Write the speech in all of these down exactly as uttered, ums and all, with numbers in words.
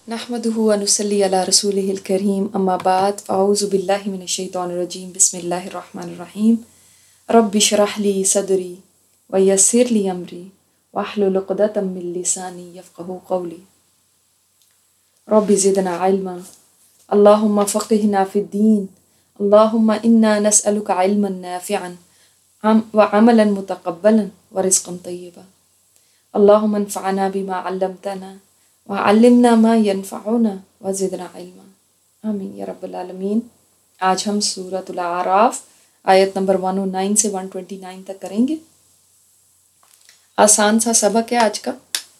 نحمده ونصلي على رسوله الكريم اما بعد فاعوذ بالله من الشيطان الرجيم بسم الله الرحمن الرحيم رب اشرح لي صدري ويسر لي امري واحلل عقدة من لساني يفقهوا قولي رب زدنا علما اللهم فقهنا في الدين اللهم انا نسألك علما نافعا وعملا متقبلا ورزقا طيبا اللهم انفعنا بما علمتنا وعلمنا ما ينفعنا وزدنا علما آمین یا رب العالمین۔ آج ہم سورۃ الاعراف آیت نمبر ایک سو نو سے ایک سو انیس تک کریں گے۔ آسان سا سبق ہے آج کا،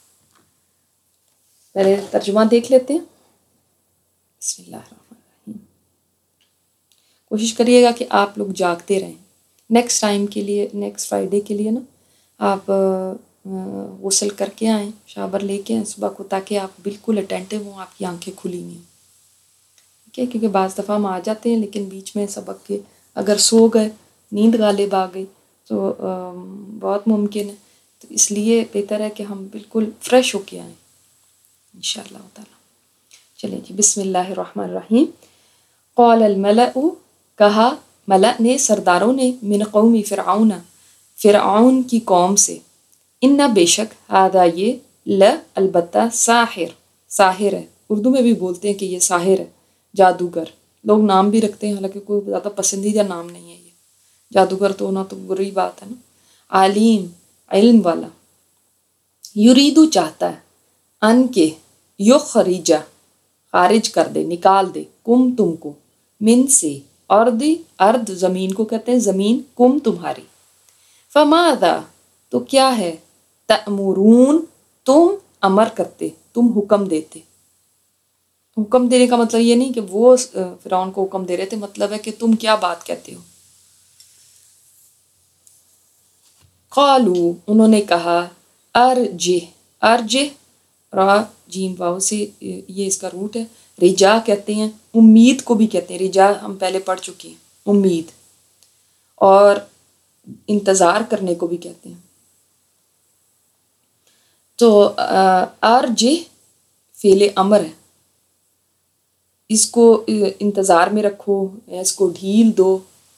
پہلے ترجمہ دیکھ لیتے ہیں۔ بسم اللہ الرحمن الرحیم۔ کوشش کریے گا کہ آپ لوگ جاگتے رہیں۔ نیکسٹ ٹائم کے لیے، نیکسٹ فرائیڈے کے لیے نا آپ غسل کر کے آئیں، شاور لے کے آئیں صبح کو، تاکہ آپ بالکل اٹینٹیو ہوں، آپ کی آنکھیں کھلی نہیں ہوں، ٹھیک ہے؟ کیونکہ بعض دفعہ ہم آ جاتے ہیں لیکن بیچ میں سبق کے اگر سو گئے، نیند غالب آ گئی تو بہت ممکن ہے، تو اس لیے بہتر ہے کہ ہم بالکل فریش ہو کے آئیں انشاءاللہ تعالی۔ چلیں جی، بسم اللہ الرحمن الرحیم۔ قال الملأ، کہا ملأ نے، سرداروں نے، من قوم فرعون، فرعون کی قوم سے، ان بے شک ہادہ یہ، ل البتہ، ساحر ساحر ہے، اردو میں بھی بولتے ہیں کہ یہ ساحر ہے، جادوگر، لوگ نام بھی رکھتے ہیں، حالانکہ کوئی زیادہ پسندیدہ نام نہیں ہے یہ، جادوگر تو ہونا تو بری بات ہے نا۔ عالیم، علم والا، یریدو چاہتا ہے، ان کے، یخرجا خارج کر دے، نکال دے، کم تم کو، من سے، ارد ارد زمین کو کہتے ہیں، زمین، کم تمہاری، فماذا تو کیا ہے، تأمرون تم امر کرتے، تم حکم دیتے۔ حکم دینے کا مطلب یہ نہیں کہ وہ فرعون کو حکم دے رہے تھے، مطلب ہے کہ تم کیا بات کہتے ہو۔ قالو انہوں نے کہا، ارجہ ارجہ را جیم واو سے یہ اس کا روٹ ہے، رجا کہتے ہیں، امید کو بھی کہتے ہیں، رجا ہم پہلے پڑھ چکے ہیں، امید، اور انتظار کرنے کو بھی کہتے ہیں۔ تو ارجہ فعل امر ہے، اس کو انتظار میں رکھو یا اس کو ڈھیل دو۔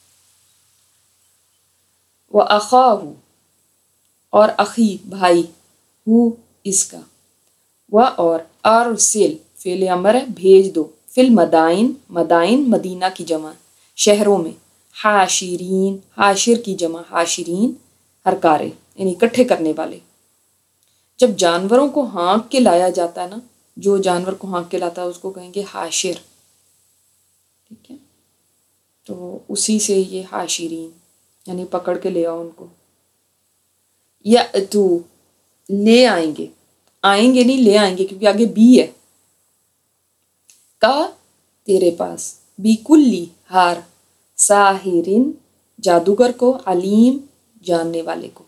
وَأَخَاهُ اور اخی بھائی، ہو اس کا، و اور ارسل فعل امر ہے، بھیج دو، فی المدائن مدائن مدینہ کی جمع، شہروں میں، حاشرین حاشر کی جمع، حاشرین ہرکارے یعنی اکٹھے کرنے والے۔ جب جانوروں کو ہانک کے لایا جاتا ہے نا، جو جانور کو ہانک کے لاتا ہے اس کو کہیں گے حاشر، ٹھیک ہے؟ تو اسی سے یہ حاشرین یعنی پکڑ کے لے آؤ ان کو۔ یا تو لے آئیں گے، آئیں گے نہیں لے آئیں گے کیونکہ آگے بی ہے، کا تیرے پاس، بی کلی ہار، ساحرین جادوگر کو، علیم جاننے والے کو۔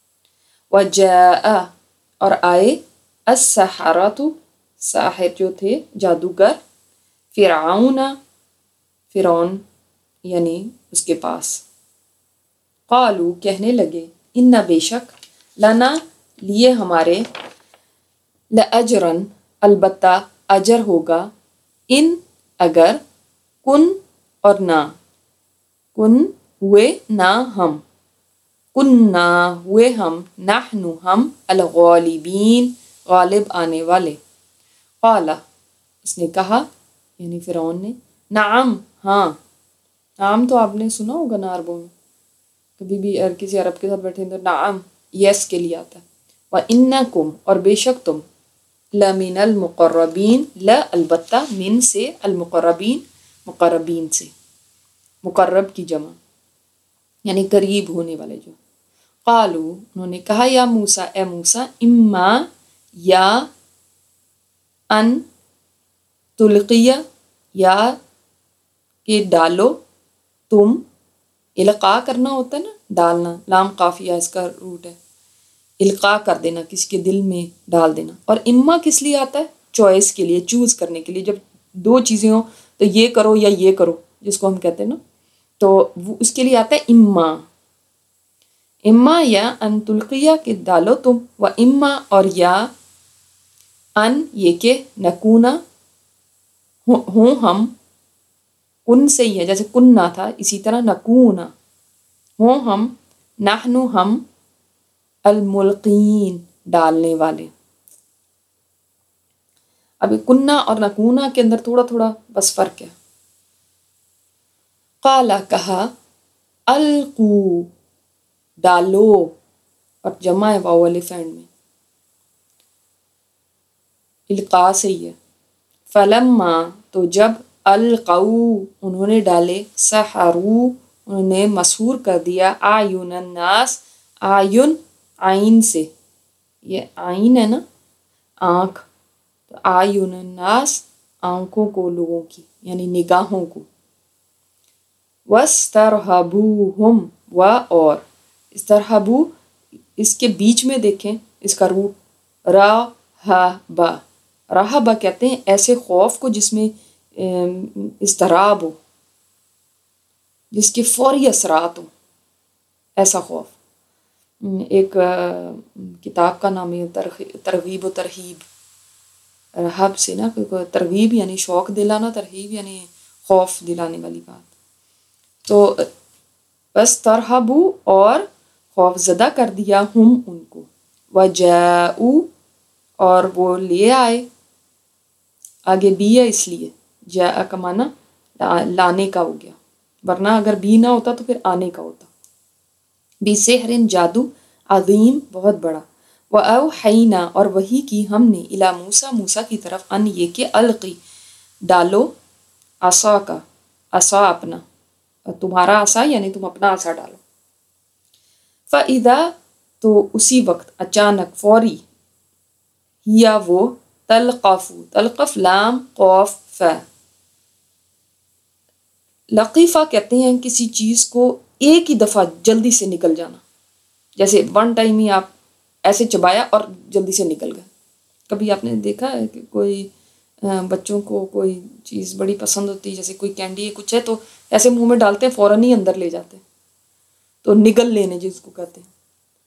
وجاء اور آئے، السحرۃ ساحر جو تھے، جادوگر، فرعون فرعون یعنی اس کے پاس، قالو کہنے لگے، ان بے شک، لنا لیے ہمارے، لاجرن البتہ اجر ہوگا، ان اگر، کن اور نہ، کن ہوئے نہ ہم، کننا ہوئے ہم، نحن ہم، الغالبین غالب آنے والے۔ قالا اس نے کہا یعنی فرعون نے، نعم ہاں، نعم تو آپ نے سنا ہوگا نا عربوں میں، کبھی بھی کسی عرب کے ساتھ بیٹھے تو نعم یس کے لیے آتا ہے۔ وَإِنَّكُمْ اور بے شک تم، لَمِنَ الْمُقَرَّبِينَ لا البتہ، من سے، المقربین مقربین سے، مقرب کی جمع یعنی قریب ہونے والے جو۔ قالو انہوں نے کہا، یا موسیٰ اے موسیٰ، اما یا، ان تلقیہ یا کہ ڈالو، تم، القاء کرنا ہوتا ہے نا، ڈالنا، لام قافیہ اس کا روٹ ہے، القاء کر دینا، کسی کے دل میں ڈال دینا۔ اور اما کس لیے آتا ہے؟ چوائس کے لیے، چوز کرنے کے لیے، جب دو چیزیں ہوں تو یہ کرو یا یہ کرو جس کو ہم کہتے ہیں نا، تو وہ اس کے لیے آتا ہے اما، اما یا ان تلقیہ کہ ڈالو تم، و اما اور یا ان یہ کہ نکونا ہوں ہم، کن سے ہی ہے جیسے کننا تھا اسی طرح نکونا ہوں ہم، نحنو ہم، الملقین ڈالنے والے. ابھی کننا اور نکونا کے اندر تھوڑا تھوڑا بس فرق ہے. قالا کہا، القو ڈالو، اور جمع ہے واو الف اینڈ میں، القاء سے ہی ہے. فلما تو جب القو انہوں نے ڈالے، سحرو انہوں نے مسحور کر دیا، اعین الناس اعین عین سے، یہ عین ہے نا آنکھ، تو اعین الناس آنکھوں کو لوگوں کی یعنی نگاہوں کو. وَاسْتَرْهَبُوهُمْ و اور استرہبو اس کے بیچ میں دیکھیں اس کا روٹ راہبا، راہبا کہتے ہیں ایسے خوف کو جس میں اضطراب ہو، جس کے فوری اثرات ہوں، ایسا خوف. ایک کتاب کا نام ہے ترغیب و ترہیب، رہب سے نا، ترغیب یعنی شوق دلانا، ترہیب یعنی خوف دلانے والی بات. تو بس ترہبو اور خوف زدہ کر دیا ہم ان کو، وجاؤ اور وہ لے آئے، آگے بی ہے اس لیے جاء کا معنی لانے کا ہو گیا، ورنہ اگر بی نہ ہوتا تو پھر آنے کا ہوتا. بی سحر جادو عظیم بہت بڑا. وَأَوْحَيْنَا اور وحی کی ہم نے الی موسیٰ موسیٰ کی طرف، ان یہ کہ القی ڈالو، عصا کا عصا اپنا، تمہارا عصا یعنی تم اپنا عصا ڈالو. فَإِذَا تو اسی وقت اچانک فوری، یا وہ تلقف تلقف لام قوف ف، لقیفہ کہتے ہیں کسی چیز کو ایک ہی دفعہ جلدی سے نکل جانا، جیسے ون ٹائم ہی آپ ایسے چبایا اور جلدی سے نکل گئے. کبھی آپ نے دیکھا ہے کہ کوئی بچوں کو کوئی چیز بڑی پسند ہوتی ہے، جیسے کوئی کینڈی ہے کچھ ہے تو ایسے منہ میں ڈالتے ہیں فوراً ہی اندر لے جاتے ہیں، تو نگل لینے جس کو کہتے ہیں.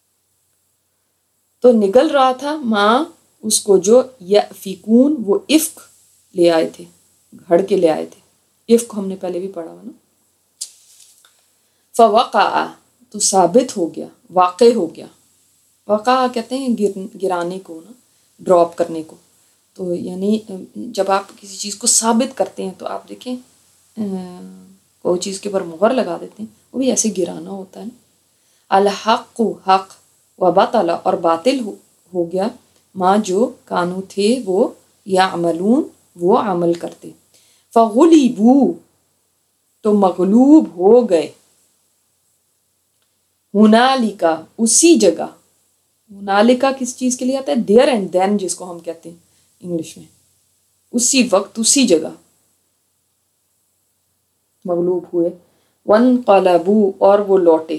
تو نگل رہا تھا ماں اس کو جو یأفکون وہ افک لے آئے تھے، گھڑ کے لے آئے تھے. افک ہم نے پہلے بھی پڑھا ہوا نا. فوقع تو ثابت ہو گیا، واقع ہو گیا. وقع کہتے ہیں گر گرانے کو نا، ڈراپ کرنے کو. تو یعنی جب آپ کسی چیز کو ثابت کرتے ہیں تو آپ دیکھیں کوئی چیز کے اوپر مہر لگا دیتے ہیں، وہ بھی ایسے گرانا ہوتا ہے نا. الحق حق وباطل اور باطل ہو, ہو گیا ماں جو کانو تھے وہ یعملون وہ عمل کرتے. فغلبوا تو مغلوب ہو گئے، ہنالکا اسی جگہ، ہنالکا کس چیز کے لیے آتا ہے؟ دیر اینڈ دین جس کو ہم کہتے ہیں انگلش میں، اسی وقت اسی جگہ مغلوب ہوئے. وانقلبوا اور وہ لوٹے،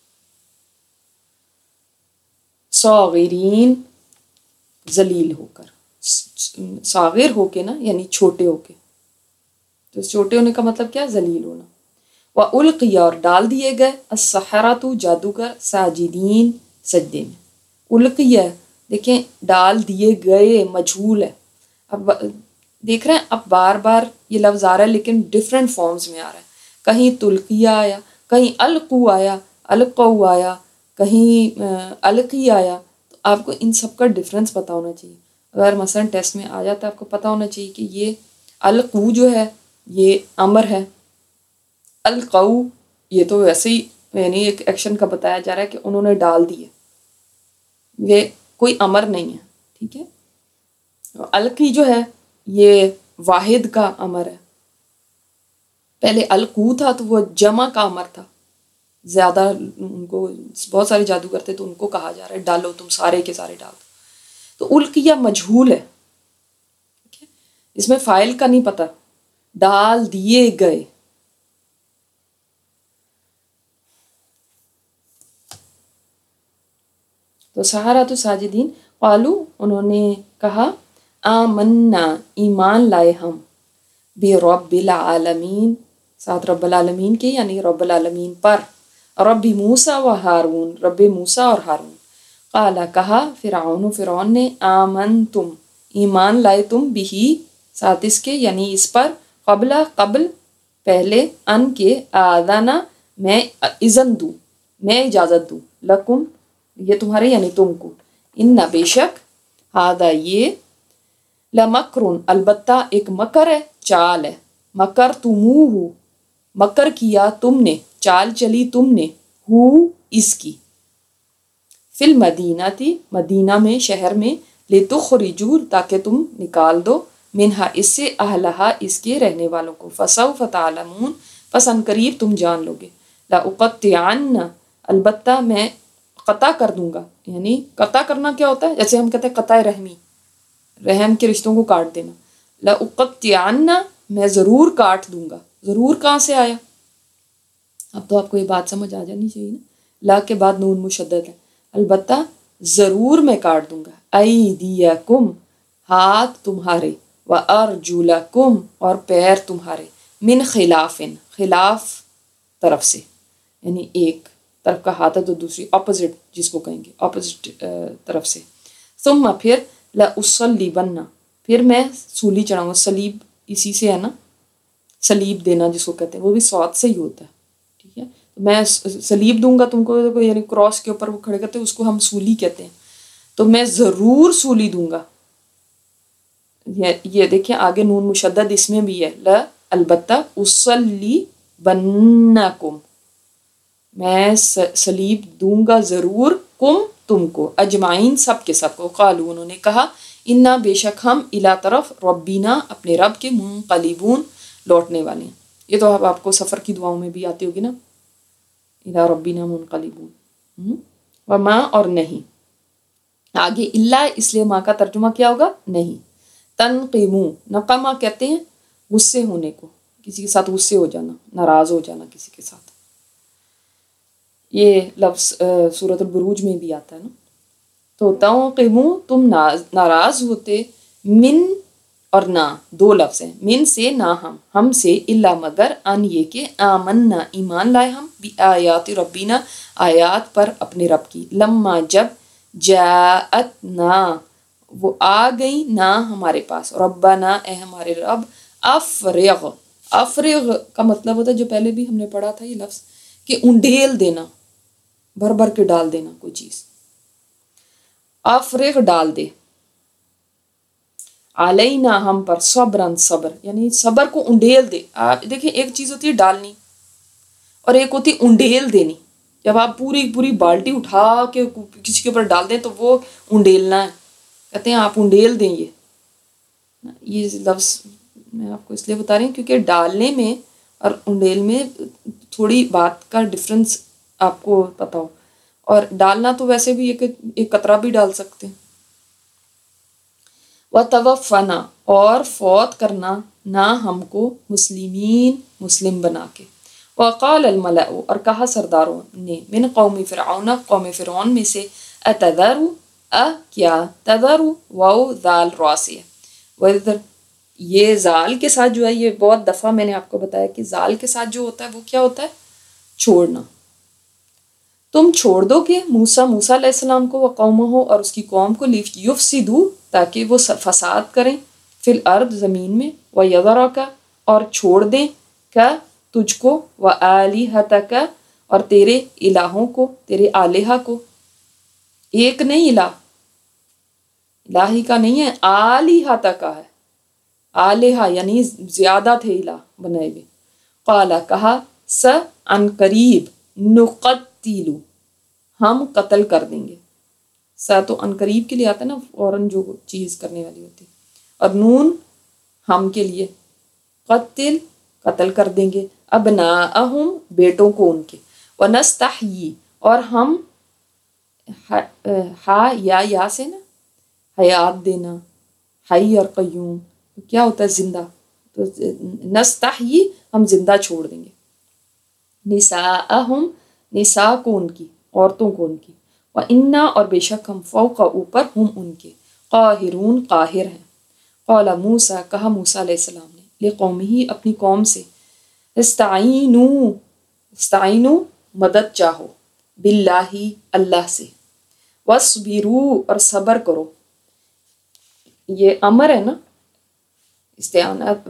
صاغرین ذلیل ہو کر، صاغر ہو کے نا یعنی چھوٹے ہو کے، تو چھوٹے ہونے کا مطلب کیا؟ ذلیل ہونا. وَأُلْقِيَ اور ڈال دیے گئے، السحرۃ جادوگر، ساجدین سجدے میں. القیہ دیکھیں ڈال دیے گئے مجھول ہے. اب دیکھ رہے ہیں اب بار بار یہ لفظ آ رہا ہے لیکن ڈفرینٹ فارمز میں آ رہا ہے. کہیں تلقیہ آیا، کہیں القو آیا، القو آیا، کہیں القی آیا. تو آپ کو ان سب کا ڈفرینس پتہ ہونا چاہیے. اگر مثلا ٹیسٹ میں آ جاتا ہے آپ کو پتہ ہونا چاہیے کہ یہ القو جو ہے یہ امر ہے، القو یہ تو ویسے ہی یعنی ایک ایکشن کا بتایا جا رہا ہے کہ انہوں نے ڈال دیے، یہ کوئی امر نہیں ہے. ٹھیک ہے. القی جو ہے یہ واحد کا امر ہے. پہلے القو تھا تو وہ جمع کا امر تھا، زیادہ ان کو بہت سارے جادو کرتے تو ان کو کہا جا رہا ہے ڈالو، تم سارے کے سارے ڈال. تو القیہ مجھول ہے، اس میں فاعل کا نہیں پتہ، ڈال دیے گئے. تو سحرۃ ساجدین قالو انہوں نے کہا، آمنا ایمان لائے ہم، برب العالمین ساتھ رب العالمین کے یعنی رب العالمین پر، رب موسیٰ و ہارون رب موسیٰ اور ہارون. قالا کہا فرعون فرعون نے، آمنتم ایمان لائے تم بھی ساتھ اس کے یعنی اس پر قبل قبل پہلے ان کے آذانا میں اذن دوں میں اجازت دوں لکم یہ تمہارے یعنی تم کو ان بے شک ہادہ یہ لمکرن البتہ ایک مکر ہے چال ہے مکر تموہ مکر کیا تم نے چال چلی تم نے ہو اس کی فی المدینہ تھی مدینہ میں شہر میں لتخرجوا تاکہ تم نکال دو منہا اس سے اہلہا اس کے رہنے والوں کو فسوف تعلمون پس ان قریب تم جان لو گے لأقطعن البتہ میں قطع کر دوں گا یعنی قطع کرنا کیا ہوتا ہے جیسے ہم کہتے ہیں قطع رحمی رحم کے رشتوں کو کاٹ دینا لأقطعن میں ضرور کاٹ دوں گا ضرور کہاں سے آیا اب تو آپ کو یہ بات سمجھ آ جانی چاہیے نا لا کے بعد نون مشدد ہے البتہ ضرور میں کاٹ دوں گا ایدیکم ہاتھ تمہارے وارجلکم اور پیر تمہارے من خلاف خلاف طرف سے یعنی ایک طرف کا ہاتھ ہے تو دوسری اپوزٹ جس کو کہیں گے اپوزٹ طرف سے ثم پھر لأصلیبن پھر میں سولی چڑھاؤں گا سلیب اسی سے ہے نا سلیب دینا جس کو کہتے ہیں وہ بھی سواد سے ہی ہوتا ہے ٹھیک ہے میں سلیب دوں گا تم کو یعنی کراس کے اوپر وہ کھڑے کرتے ہیں اس کو ہم سولی کہتے ہیں تو میں ضرور سولی دوں گا یہ دیکھیں آگے نون مشدد اس میں بھی ہے لا البتہ اصلی بنکم میں سلیب دوں گا ضرور کم تم کو اجمعین سب کے سب کو قالو انہوں نے کہا انا بے شک ہم الا طرف ربینا اپنے رب کے منقلبون لوٹنے والے ہیں یہ تو اب آپ کو سفر کی دعاؤں میں بھی آتی ہوگی نا الا ربینا منقلبون وما اور نہیں آگے اللہ اس لیے ماں کا ترجمہ کیا ہوگا نہیں تنقیمو نقمہ کہتے ہیں غصے ہونے کو کسی کے ساتھ غصے ہو جانا ناراض ہو جانا کسی کے ساتھ یہ لفظ سورۃ البروج میں بھی آتا ہے نا تو تنقیمو تم ناراض ہوتے من اور نہ دو لفظ ہیں من سے نہ ہم ہم سے الا مگر ان یہ کہ آمنا ایمان لائے ہم بھی آیات ربینا آیات پر اپنے رب کی لما جب جاءتنا وہ آ گئی نہ ہمارے پاس ربنا اے ہمارے رب افرغ افرغ کا مطلب ہوتا ہے جو پہلے بھی ہم نے پڑھا تھا یہ لفظ کہ انڈیل دینا بھر بھر کے ڈال دینا کوئی چیز افرغ ڈال دے علینا ہم پر صبرن صبر یعنی صبر کو انڈیل دے دیکھیں ایک چیز ہوتی ہے ڈالنی اور ایک ہوتی ہے انڈیل دینی جب آپ پوری پوری بالٹی اٹھا کے کسی کے اوپر ڈال دیں تو وہ انڈیلنا ہے کہتے ہیں آپ انڈیل دیں یہ یہ لفظ میں آپ کو اس لیے بتا رہی ہوں کیونکہ ڈالنے میں اور انڈیل میں تھوڑی بات کا ڈفرنس آپ کو پتا ہو اور ڈالنا تو ویسے بھی ایک ایک قطرہ بھی ڈال سکتے ہیں وَتَوَفَّنَا اور فوت کرنا نہ ہم کو مسلمین مسلم بنا کے وقال الملأ اور کہا سرداروں نے من قوم فرعون قوم فرعون میں سے اتذر ا کیا تذر واو ذال راسیہ وذر یہ زال کے ساتھ جو ہے یہ بہت دفعہ میں نے آپ کو بتایا کہ زال کے ساتھ جو ہوتا ہے وہ کیا ہوتا ہے چھوڑنا تم چھوڑ دو گے موسیٰ موسیٰ علیہ السلام کو وقومہ اور اس کی قوم کو یفسدو تاکہ وہ فساد کریں فی الارض زمین میں ویذرک اور چھوڑ دیں کا تجھ کو وآلہتک اور تیرے الہوں کو تیرے آلہہ کو ایک نہیں الہ الہی کا نہیں ہے آلہتک کا ہے آلہہ یعنی زیادہ تھے الہ بنائے ہوئے قال کہا س ان قریب نقتلو ہم قتل کر دیں گے سا تو ان قریب کے لیے آتا ہے نا فوراً جو چیز کرنے والی ہوتی اور نون ہم کے لیے قتل قتل کر دیں گے ابناءہم بیٹوں کو ان کے ونستحیی اور ہم ہا یا یا سے نا حیات دینا حی اور قیوم کیا ہوتا ہے زندہ تو نستحیی ہم زندہ چھوڑ دیں گے نساءہم نساء کو ان کی عورتوں کو ان کی وَإِنَّا اور بے شک ہم فوق اوپر ہم ان کے قاہرون قاہر ہیں قال موسیٰ کہا موسیٰ علیہ السلام نے لقومہ اپنی قوم سے استعینو استعینو مدد چاہو باللہ اللہ سے وَاصْبِرُوا اور صبر کرو یہ امر ہے نا، استعانت،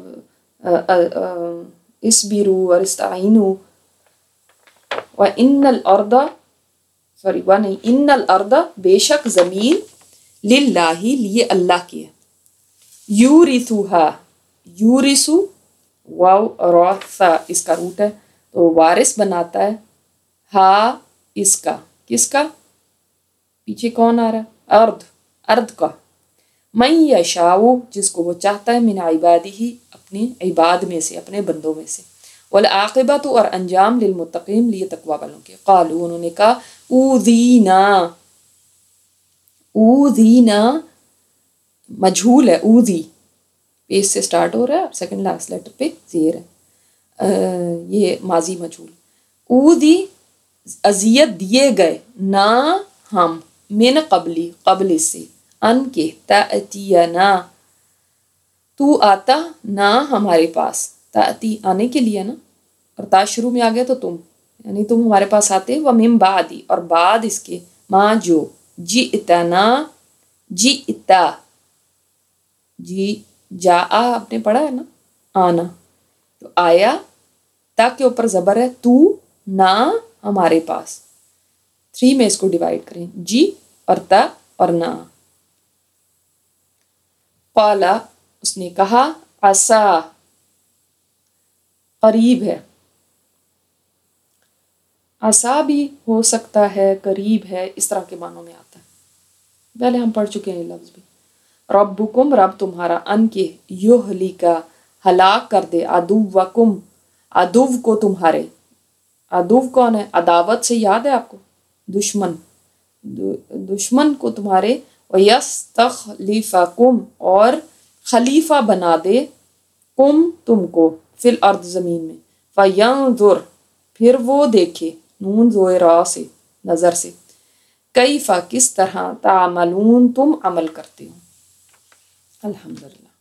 اسبرو اور استعینو. وَإِنَّ الْأَرْضَ سوری وہ نہیں ان الارض بے شک زمین للہ لیے اللہ کی ہے. یورثوہا یورثو واو را ثا اس کا روٹ ہے تو وارث بناتا ہے ہا اس کا، کس کا؟ پیچھے کون آ رہا ہے؟ ارض، ارض کا. من یشاء جس کو وہ چاہتا ہے، من عبادہ اپنے عباد میں سے، اپنے بندوں میں سے. والعاقبۃ اور انجام للمتقین لیے تقوی والوں کے. قالوا انہوں نے کہا اوذینا، اوذینا مجھول ہے، اوذی پیش سے سٹارٹ ہو رہا ہے اور سیکنڈ لاسٹ لیٹر پہ زیر ہے، یہ ماضی مجھول. اوذی اذیت دیے گئے، نہ ہم، من قبلی قبل اس سے، ان کے، تأتینا تو آتا، نہ ہمارے پاس، تأتی آنے کے لیے نا، اور تا شروع میں آ گیا تو تم، یعنی تم ہمارے پاس آتے. ومن بعدی اور بعد اس کے، ماں جو، جئتنا جئتا، جی جا آپ نے پڑھا ہے نا، آنا، تو آیا، تا کے اوپر زبر ہے، تو نہ ہمارے پاس. تھری میں اس کو ڈیوائڈ کریں، جی اور تا اور نہ. قالا اس نے کہا، عسا قریب ہے، عسا بھی ہو سکتا ہے، قریب ہے، اس طرح کے معنوں میں آتا ہے. پہلے ہم پڑھ چکے ہیں یہ لفظ بھی. ربکم رب تمہارا، ان کے، یہلکا ہلاک کر دے، عدوکم عدو کو تمہارے. عدو کون ہے؟ عداوت سے یاد ہے آپ کو، دشمن، دشمن کو تمہارے. وَيَسْتَخْلِفَكُمْ اور خلیفہ بنا دے، کم تم کو، فی الارض زمین میں. فَيَنظُرْ پھر وہ دیکھے، نون زوئے را سے، نظر سے، کیفا کس طرح، تعملون تم عمل کرتے ہو. الحمدللہ.